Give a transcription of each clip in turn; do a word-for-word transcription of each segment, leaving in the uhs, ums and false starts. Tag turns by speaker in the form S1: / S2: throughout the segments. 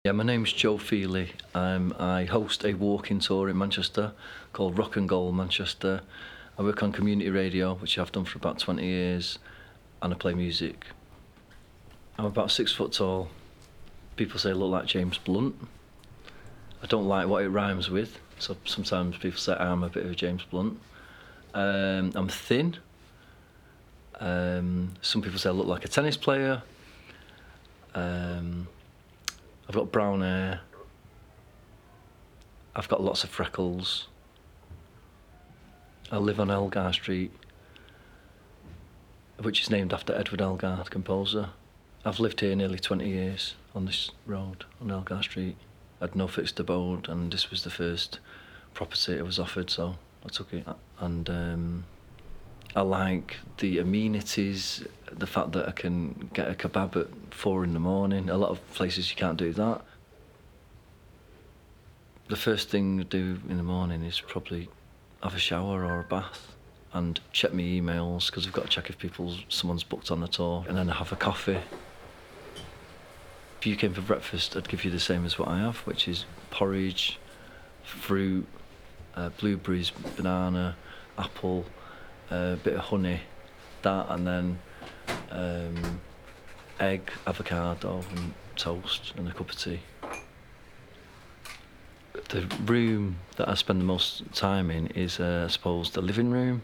S1: Yeah, my name's Joe Feely. Um, I host a walking tour in Manchester called Rock and Goal Manchester. I work on community radio, which I've done for about twenty years, and I play music. I'm about six foot tall. People say I look like James Blunt. I don't like what it rhymes with, so sometimes people say I'm a bit of a James Blunt. Um, I'm thin. Um, some people say I look like a tennis player. Um, I've got brown hair. I've got lots of freckles. I live on Elgar Street, which is named after Edward Elgar, the composer. I've lived here nearly twenty years on this road, on Elgar Street. I had no fixed abode, and this was the first property I was offered, so I took it. And um, I like the amenities, the fact that I can get a kebab at four in the morning. A lot of places you can't do that. The first thing I do in the morning is probably have a shower or a bath and check my emails, because I've got to check if people's someone's booked on the tour, and then I have a coffee. If you came for breakfast, I'd give you the same as what I have, which is porridge, fruit, uh, blueberries, banana, apple, a bit of honey, that, and then um, egg, avocado and toast and a cup of tea. The room that I spend the most time in is, uh, I suppose, the living room.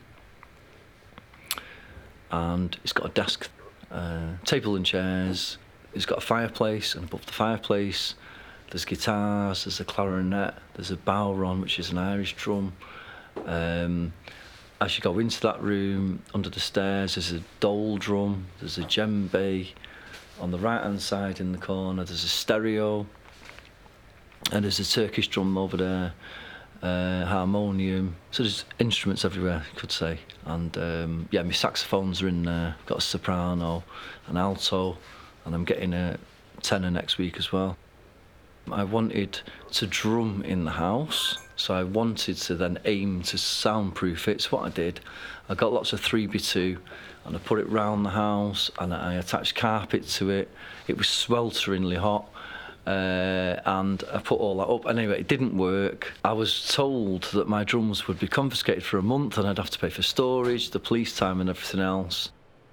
S1: And it's got a desk, uh, table and chairs. It's got a fireplace, and above the fireplace there's guitars, there's a clarinet, there's a bowron, which is an Irish drum. Um, As you go into that room, under the stairs, there's a dole drum, there's a djembe. On the right-hand side in the corner, there's a stereo. And there's a Turkish drum over there, uh, harmonium. So there's instruments everywhere, you could say. And um, yeah, my saxophones are in there. I've got a soprano, an alto, and I'm getting a tenor next week as well. I wanted to drum in the house, so I wanted to then aim to soundproof it. So what I did, I got lots of three by two, and I put it round the house, and I attached carpet to it. It was swelteringly hot, uh, and I put all that up. Anyway, it didn't work. I was told that my drums would be confiscated for a month, and I'd have to pay for storage, the police time and everything else.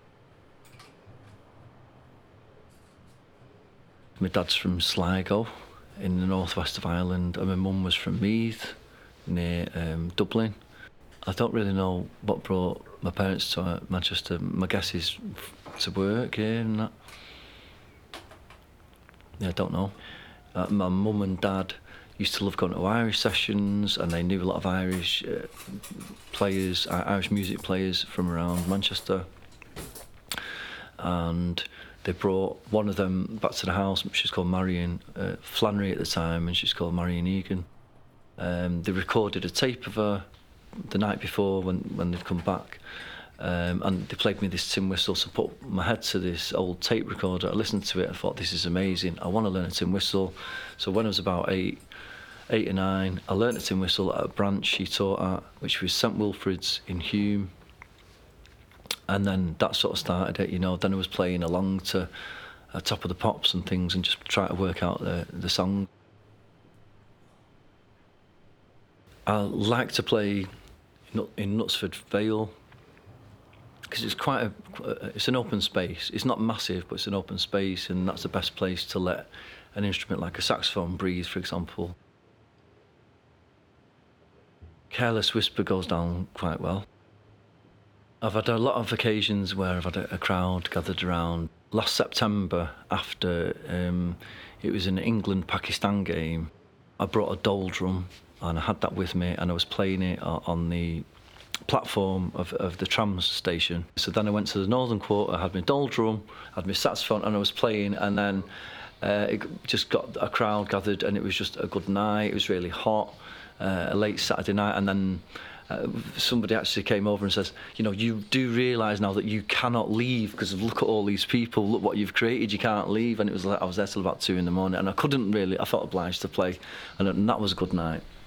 S1: My dad's from Sligo, in the northwest of Ireland, and my mum was from Meath, near um, Dublin. I don't really know what brought my parents to uh, Manchester. My guess is f- to work here and that. Yeah, I don't know. Uh, my mum and dad used to love going to Irish sessions, and they knew a lot of Irish uh, players, uh, Irish music players from around Manchester. And they brought one of them back to the house. She's called Marion uh, Flannery at the time, and she's called Marion Egan. Um, they recorded a tape of her the night before when, when they'd come back, um, and they played me this tin whistle. So I put my head to this old tape recorder. I listened to it. I thought, this is amazing. I want to learn a tin whistle. So when I was about eight, eight or nine, I learned a tin whistle at a branch she taught at, which was Saint Wilfrid's in Hume. And then that sort of started it, you know. Then I was playing along to uh, Top of the Pops and things, and just trying to work out the, the song. I like to play in Knutsford Vale, because it's quite a, it's an open space. It's not massive, but it's an open space, and that's the best place to let an instrument like a saxophone breathe, for example. Careless Whisper goes down quite well. I've had a lot of occasions where I've had a, a crowd gathered around. Last September, after um, it was an England-Pakistan game, I brought a dole drum, and I had that with me, and I was playing it on the platform of, of the tram station. So then I went to the Northern Quarter, I had my dole drum, I had my saxophone, and I was playing, and then uh, it just got a crowd gathered, and it was just a good night. It was really hot, uh, a late Saturday night, and then Uh, somebody actually came over and says, you know, you do realise now that you cannot leave because look at all these people, look what you've created, you can't leave. And it was like, I was there till about two in the morning, and I couldn't really, I felt obliged to play, and, and that was a good night.